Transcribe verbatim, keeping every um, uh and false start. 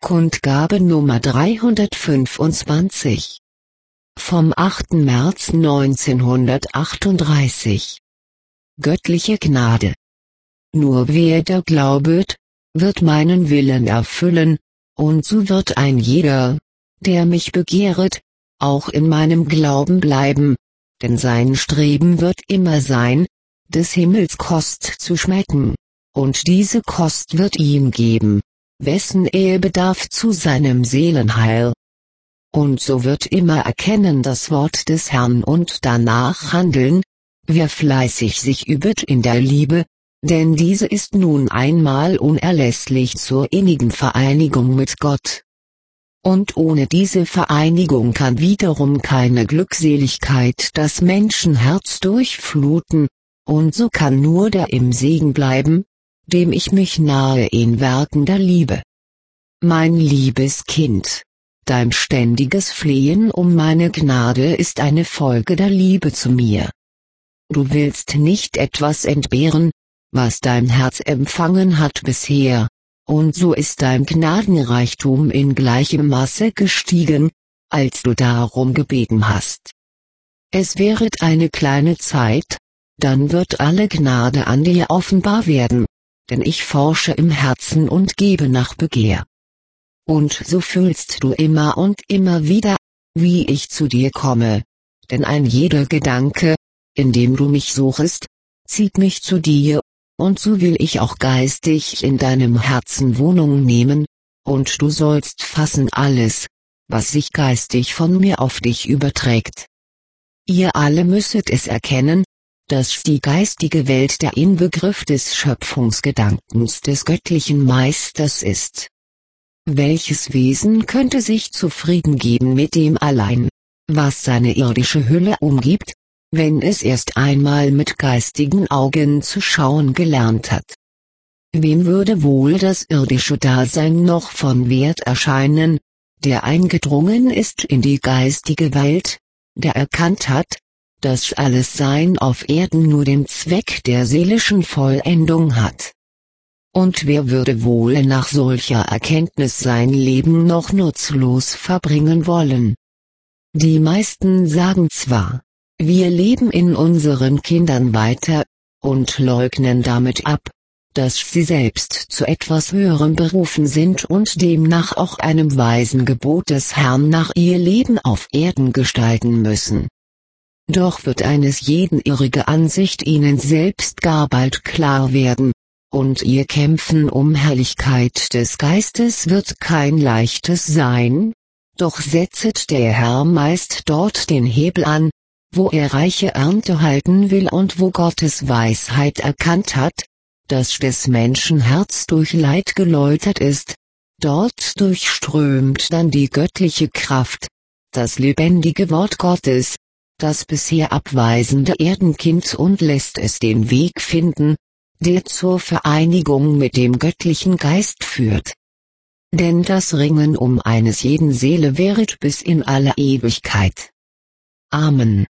Kundgabe Nummer dreihundertfünfundzwanzig. Vom achten März neunzehnhundertachtunddreißig. Göttliche Gnade. Nur wer da glaubet, wird meinen Willen erfüllen, und so wird ein jeder, der mich begehret, auch in meinem Glauben bleiben, denn sein Streben wird immer sein, des Himmels Kost zu schmecken, und diese Kost wird ihm geben, wessen er bedarf zu seinem Seelenheil. Und so wird immer erkennen das Wort des Herrn und danach handeln, wer fleißig sich übet in der Liebe, denn diese ist nun einmal unerlässlich zur innigen Vereinigung mit Gott. Und ohne diese Vereinigung kann wiederum keine Glückseligkeit das Menschenherz durchfluten, und so kann nur der im Segen bleiben, dem ich mich nahe in Werken der Liebe. Mein liebes Kind, dein ständiges Flehen um meine Gnade ist eine Folge der Liebe zu mir. Du willst nicht etwas entbehren, was dein Herz empfangen hat bisher, und so ist dein Gnadenreichtum in gleichem Maße gestiegen, als du darum gebeten hast. Es währet eine kleine Zeit, dann wird alle Gnade an dir offenbar werden, denn ich forsche im Herzen und gebe nach Begehr. Und so fühlst du immer und immer wieder, wie ich zu dir komme, denn ein jeder Gedanke, in dem du mich suchest, zieht mich zu dir, und so will ich auch geistig in deinem Herzen Wohnung nehmen, und du sollst fassen alles, was sich geistig von mir auf dich überträgt. Ihr alle müsset es erkennen, dass die geistige Welt der Inbegriff des Schöpfungsgedankens des göttlichen Meisters ist. Welches Wesen könnte sich zufrieden geben mit dem allein, was seine irdische Hülle umgibt, wenn es erst einmal mit geistigen Augen zu schauen gelernt hat? Wem würde wohl das irdische Dasein noch von Wert erscheinen, der eingedrungen ist in die geistige Welt, der erkannt hat, dass alles Sein auf Erden nur den Zweck der seelischen Vollendung hat? Und wer würde wohl nach solcher Erkenntnis sein Leben noch nutzlos verbringen wollen? Die meisten sagen zwar, wir leben in unseren Kindern weiter, und leugnen damit ab, dass sie selbst zu etwas Höherem berufen sind und demnach auch einem weisen Gebot des Herrn nach ihr Leben auf Erden gestalten müssen. Doch wird eines jeden irrige Ansicht ihnen selbst gar bald klar werden, und ihr Kämpfen um Herrlichkeit des Geistes wird kein leichtes sein, doch setzet der Herr meist dort den Hebel an, wo er reiche Ernte halten will und wo Gottes Weisheit erkannt hat, dass des Menschen Herz durch Leid geläutert ist, dort durchströmt dann die göttliche Kraft, das lebendige Wort Gottes, das bisher abweisende Erdenkind, und lässt es den Weg finden, der zur Vereinigung mit dem göttlichen Geist führt. Denn das Ringen um eines jeden Seele währet bis in alle Ewigkeit. Amen.